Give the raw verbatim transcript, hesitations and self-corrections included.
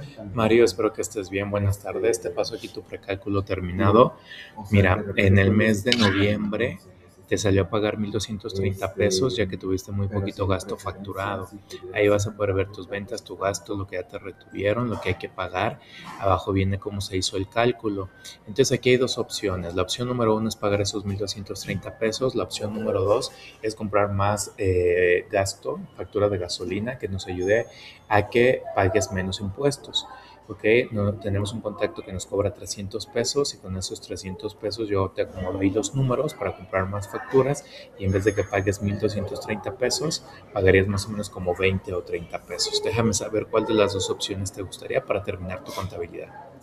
Mario, espero que estés bien. Buenas tardes. Te paso aquí tu precálculo terminado. Mira, en el mes de noviembre te salió a pagar mil doscientos treinta pesos ya que tuviste muy poquito gasto facturado. Ahí vas a poder ver tus ventas, tu gasto, lo que ya te retuvieron, lo que hay que pagar. Abajo viene cómo se hizo el cálculo. Entonces aquí hay dos opciones. La opción número uno es pagar esos mil doscientos treinta pesos. La opción número dos es comprar más eh, gasto, factura de gasolina, que nos ayude a que pagues menos impuestos. Ok, no, tenemos un contacto que nos cobra trescientos pesos y con esos trescientos pesos yo te acomodo ahí los números para comprar más facturas y en vez de que pagues mil doscientos treinta pesos, pagarías más o menos como veinte o treinta pesos. Déjame saber cuál de las dos opciones te gustaría para terminar tu contabilidad.